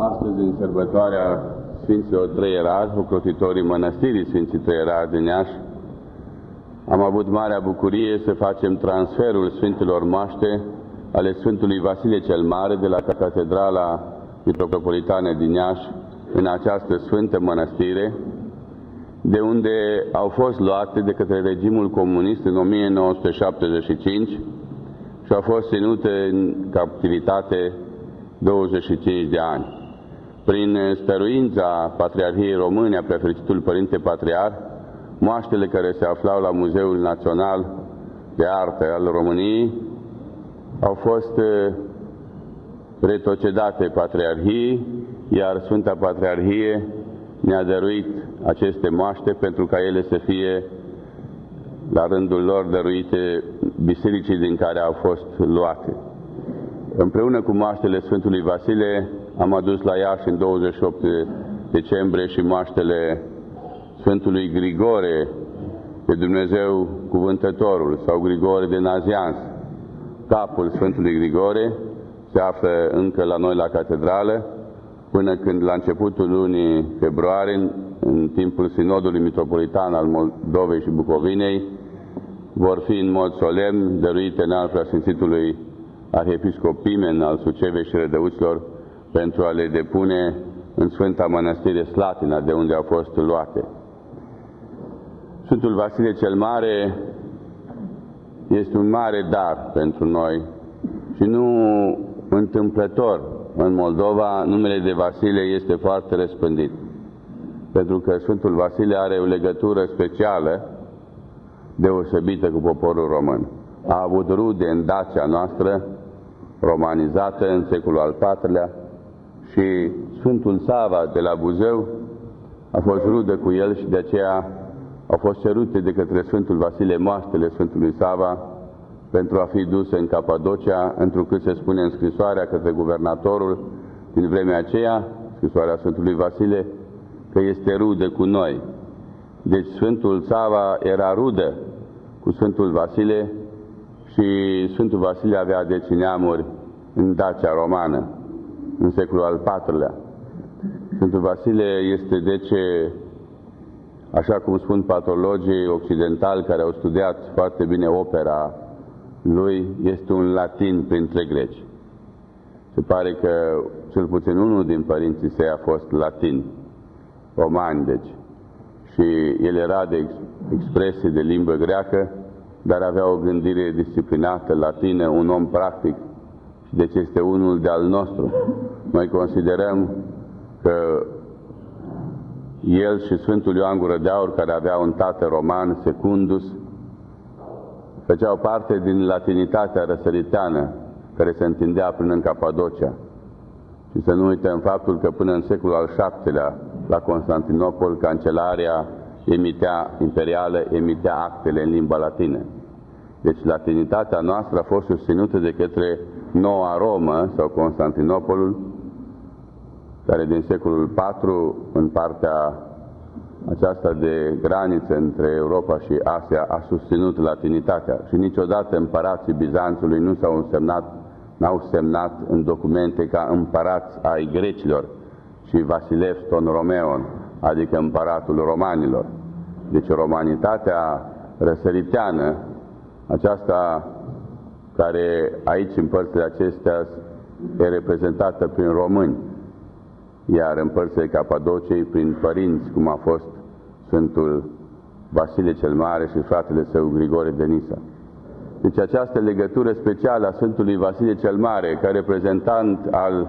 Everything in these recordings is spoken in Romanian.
Astăzi, în sărbătoarea Sfinților Trei Erari, ocrotitorii Mănăstirii Sfinții Trei Erari din Iași, am avut marea bucurie să facem transferul Sfintelor Moaște ale Sfântului Vasile cel Mare de la Catedrala Mitropolitană din Iași în această sfântă mănăstire, de unde au fost luate de către regimul comunist în 1975 și au fost ținute în captivitate 25 de ani. Prin stăruința Patriarhiei Române a Preafericitul Părinte Patriarh, moaștele care se aflau la Muzeul Național de Artă al României au fost retrocedate Patriarhiei, iar Sfânta Patriarhie ne-a dăruit aceste moaște pentru ca ele să fie la rândul lor dăruite bisericii din care au fost luate. Împreună cu moaștele Sfântului Vasile am adus la Iași în 28 decembrie și moaștele Sfântului Grigore de Dumnezeu Cuvântătorul sau Grigore de Nazianz. Capul Sfântului Grigore se află încă la noi la catedrală, până când la începutul lunii februarie, în timpul Sinodului Mitropolitan al Moldovei și Bucovinei, vor fi în mod solemn dăruite în al Preasfințitului Arhiepiscop Pimen al Sucevei și Rădăuților pentru a le depune în Sfânta Mănăstire Slatina, de unde au fost luate. Sfântul Vasile cel Mare este un mare dar pentru noi și nu întâmplător. În Moldova, numele de Vasile este foarte răspândit, pentru că Sfântul Vasile are o legătură specială, deosebită cu poporul român. A avut rude în Dacia noastră, romanizată în secolul al IV-lea, și Sfântul Sava de la Buzău a fost rudă cu el și de aceea au fost cerute de către Sfântul Vasile moaștele Sfântului Sava pentru a fi duse în Capadocia, întrucât se spune în scrisoarea către guvernatorul din vremea aceea, scrisoarea Sfântului Vasile, că este rudă cu noi. Deci Sfântul Sava era rudă cu Sfântul Vasile și Sfântul Vasile avea deci neamuri în Dacia romană, în secolul al IV-lea. Sfântul Vasile este deci, așa cum spun patologii occidentali care au studiat foarte bine opera lui, este un latin printre greci. Se pare că cel puțin unul din părinții săi a fost latin, romani deci, și el era de expresie de limbă greacă, dar avea o gândire disciplinată, latină, un om practic, și deci este unul de al nostru. Noi considerăm că el și Sfântul Ioan Gură de Aur, care avea un tată roman, Secundus, făceau parte din latinitatea răsăriteană care se întindea până în Capadocia. Și să nu uităm faptul că până în secolul al VII-lea, la Constantinopol, Cancelaria imperială emitea actele în limba latină. Deci latinitatea noastră a fost susținută de către Noua Romă sau Constantinopolul, care din secolul IV, în partea aceasta de graniță între Europa și Asia, a susținut latinitatea. Și niciodată împărații Bizanțului n-au semnat în documente ca împărați ai grecilor, și Vasilev ton Romeon, adică împăratul romanilor. Deci romanitatea răsăriteană, aceasta care aici în părțile acestea e reprezentată prin români, iar în părțile Capadociei prin părinți, cum a fost Sfântul Vasile cel Mare și fratele său Grigore de Nisa. Deci această legătură specială a Sfântului Vasile cel Mare, ca reprezentant al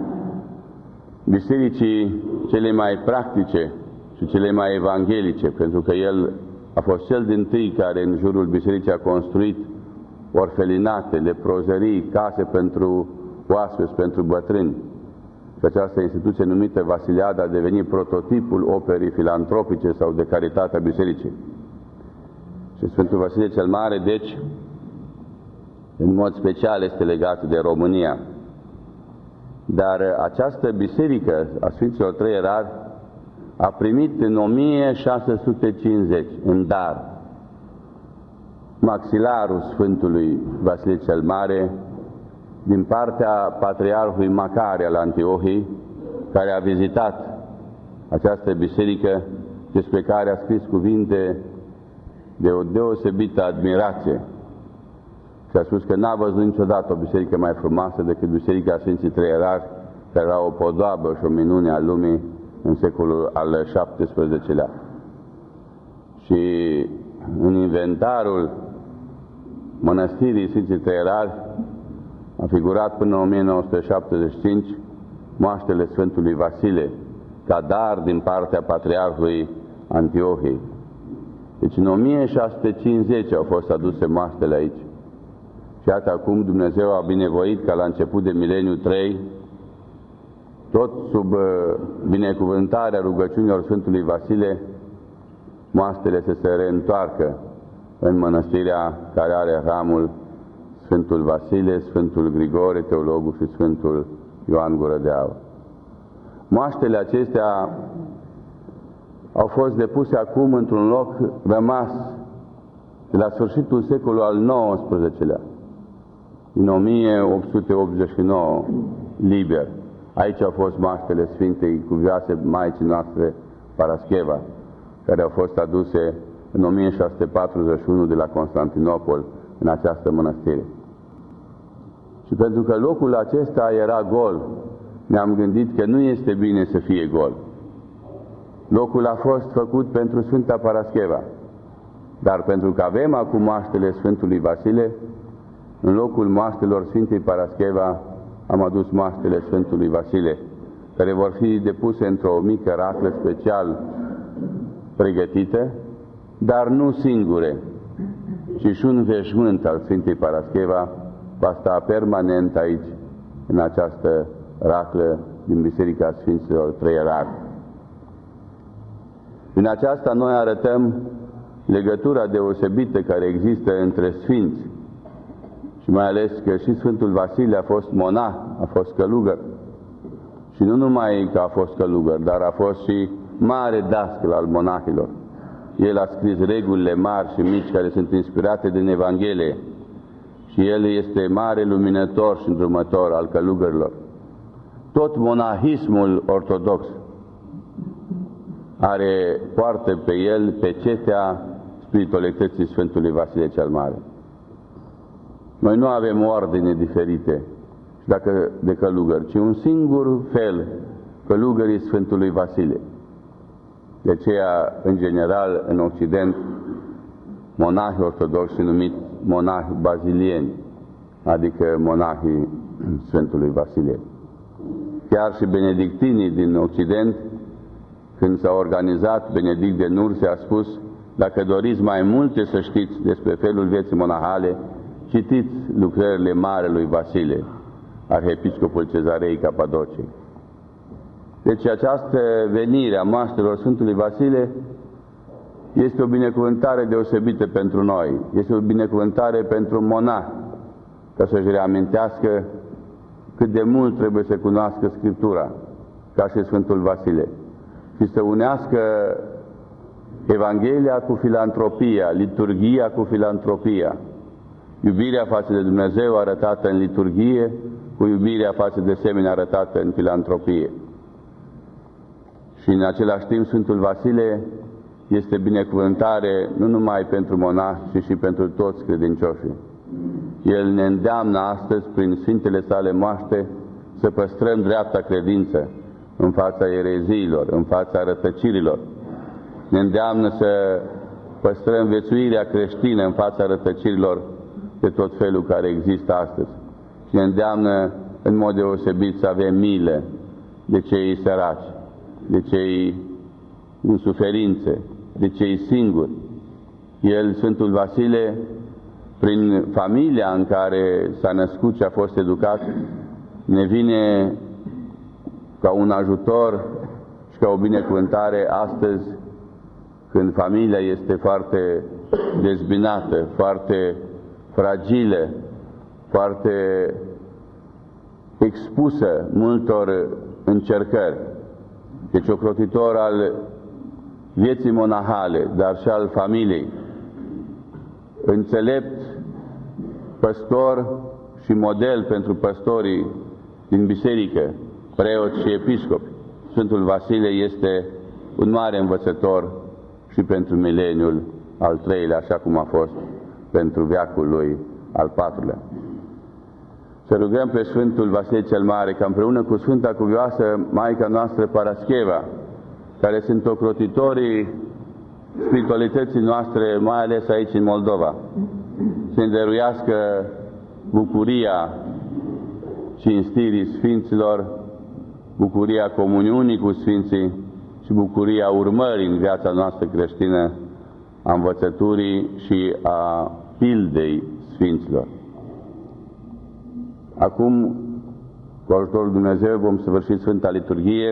bisericii cele mai practice și cele mai evanghelice, pentru că el a fost cel dintâi care în jurul bisericii a construit orfelinate, leprozării, case pentru oaspeți, pentru bătrâni. Și această instituție numită Vasiliada a devenit prototipul operii filantropice sau de caritate a bisericii. Și Sfântul Vasile cel Mare, deci, în mod special este legat de România. Dar această biserică a Sfinților Trei Erari a primit în 1650, în dar, maxilarul Sfântului Vasile cel Mare din partea Patriarhului Macare al Antiohiei, care a vizitat această biserică, despre care a scris cuvinte de o deosebită admirație. Și a spus că n-a văzut niciodată o biserică mai frumoasă decât Biserica Sfinții Trei Erari, care era o podoabă și o minune a lumii în secolul al XVII-lea. Și în inventarul mănăstirii Sfinții Trei Erari a figurat până în 1975 moaștele Sfântului Vasile, ca dar din partea Patriarhului Antiohiei. Deci în 1650 au fost aduse moaștele aici. Și iată acum Dumnezeu a binevoit ca la început de mileniu 3, tot sub binecuvântarea rugăciunilor Sfântului Vasile, moaștele să se reîntoarcă în mănăstirea care are hramul Sfântul Vasile, Sfântul Grigore, teologul, și Sfântul Ioan Gură de Aur. Moaștele acestea au fost depuse acum într-un loc rămas de la sfârșitul secolului al XIX-lea, din 1889, liber. Aici au fost moaștele Sfintei Cuvioase Maicii noastre Parascheva, care au fost aduse în 1641 de la Constantinopol în această mănăstire. Și pentru că locul acesta era gol, ne-am gândit că nu este bine să fie gol. Locul a fost făcut pentru Sfânta Parascheva, dar pentru că avem acum moaștele Sfântului Vasile, în locul moaștelor Sfintei Parascheva am adus moaștele Sfântului Vasile, care vor fi depuse într-o mică raclă special pregătită, dar nu singure, ci și un veșmânt al Sfintei Parascheva va sta permanent aici, în această raclă din Biserica Sfinților Trei Erari. În aceasta noi arătăm legătura deosebită care există între Sfinți, și mai ales că și Sfântul Vasile a fost monah, a fost călugăr. Și nu numai că a fost călugăr, dar a fost și mare dascăl al monahilor. El a scris regulile mari și mici care sunt inspirate din Evanghelie. Și el este mare luminător și îndrumător al călugărilor. Tot monahismul ortodox poartă pe el pecetea spiritualității Sfântului Vasile cel Mare. Noi nu avem ordine diferite de călugări, ci un singur fel, călugării Sfântului Vasile. De aceea, în general, în Occident, monahii ortodoxi numit monahi bazilieni, adică monahii Sfântului Vasile. Chiar și benedictinii din Occident, când s-a organizat Benedict de Nurse, a spus: dacă doriți mai multe să știți despre felul vieții monahale, citiți lucrările Marelui Vasile, arhiepiscopul Cezarei Capadociei. Deci această venire a moaștelor Sfântului Vasile este o binecuvântare deosebită pentru noi, este o binecuvântare pentru monah, ca să-și reamintească cât de mult trebuie să cunoască Scriptura, ca și Sfântul Vasile, și să unească Evanghelia cu filantropia, liturghia cu filantropia, iubirea față de Dumnezeu arătată în liturghie cu iubirea față de semeni arătată în filantropie. Și în același timp Sfântul Vasile este binecuvântare nu numai pentru monași, ci și pentru toți credincioșii. El ne îndeamnă astăzi, prin Sfintele sale moaște, să păstrăm dreapta credință în fața ereziilor, în fața rătăcirilor. Ne îndeamnă să păstrăm viețuirea creștină în fața rătăcirilor de tot felul care există astăzi. Și ne îndeamnă în mod deosebit să avem milă de cei săraci, de cei în suferințe, de cei singuri. El, Sfântul Vasile, prin familia în care s-a născut și a fost educat, ne vine ca un ajutor și ca o binecuvântare astăzi, când familia este foarte dezbinată, foarte fragilă, foarte expusă multor încercări. Deci ocrotitor al vieții monahale, dar și al familiei, înțelept păstor și model pentru păstorii din biserică, preoți și episcopi. Sfântul Vasile este un mare învățător și pentru mileniul al treilea, așa cum a fost pentru veacul lui al patrulea. Să rugăm pe Sfântul Vasile cel Mare ca împreună cu Sfânta Cuvioasă Maica noastră Parascheva, care sunt ocrotitorii spiritualității noastre, mai ales aici în Moldova, să îndăruiască bucuria cinstirii Sfinților, bucuria comuniunii cu Sfinții și bucuria urmării în viața noastră creștină a învățăturii și a pildei Sfinților. Acum, cu ajutorul Dumnezeu, vom săvârși Sfânta Liturghie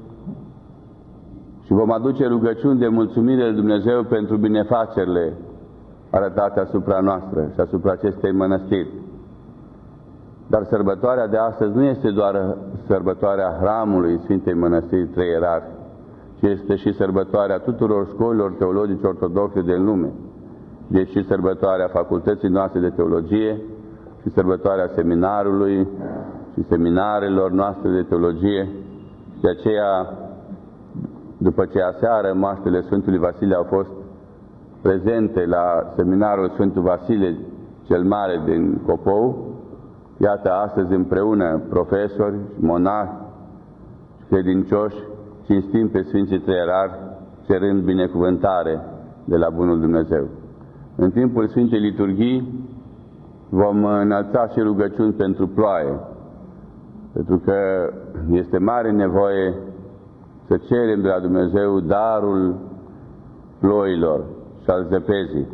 și vom aduce rugăciuni de mulțumire lui Dumnezeu pentru binefacerile arătate asupra noastră și asupra acestei mănăstiri. Dar sărbătoarea de astăzi nu este doar sărbătoarea hramului Sfintei Mănăstiri Trei Ierarhi, ci este și sărbătoarea tuturor școlilor teologice ortodoxe din lume, deci și sărbătoarea facultății noastre de teologie, și sărbătoarea seminarului și seminarelor noastre de teologie. De aceea, după ce aseară moaștele Sfântului Vasile au fost prezente la seminarul Sfântul Vasile cel Mare din Copou, iată astăzi împreună profesori, monahi și credincioși cinstim pe Sfinții Trei Ierarhi, cerând binecuvântare de la Bunul Dumnezeu. În timpul Sfintei Liturghii vom înălța și rugăciuni pentru ploaie, pentru că este mare nevoie să cerem de la Dumnezeu darul ploilor și al zăpezii.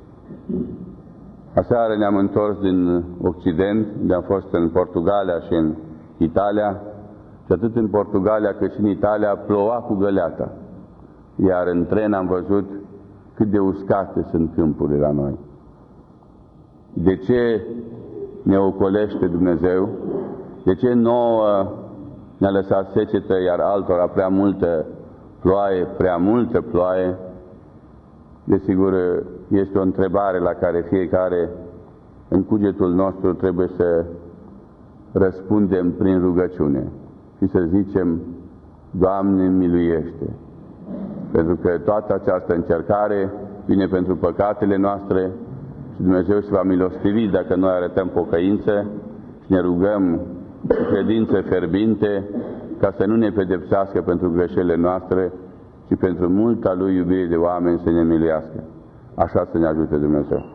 Aseară ne-am întors din Occident, unde am fost în Portugalia și în Italia, și atât în Portugalia cât și în Italia ploua cu găleata, iar în tren am văzut cât de uscate sunt câmpurile la noi. De ce ne ocolește Dumnezeu? De ce nouă ne-a lăsat secetă, iar altora prea multă ploaie? Desigur, este o întrebare la care fiecare în cugetul nostru trebuie să răspundem prin rugăciune și să zicem: Doamne, miluiește! Pentru că toată această încercare vine pentru păcatele noastre și Dumnezeu se va milostivi dacă noi arătăm pocăință și ne rugăm cu credință fierbinte ca să nu ne pedepsească pentru greșelile noastre, ci pentru multa Lui iubire de oameni să ne miluiască. Așa să ne ajute Dumnezeu.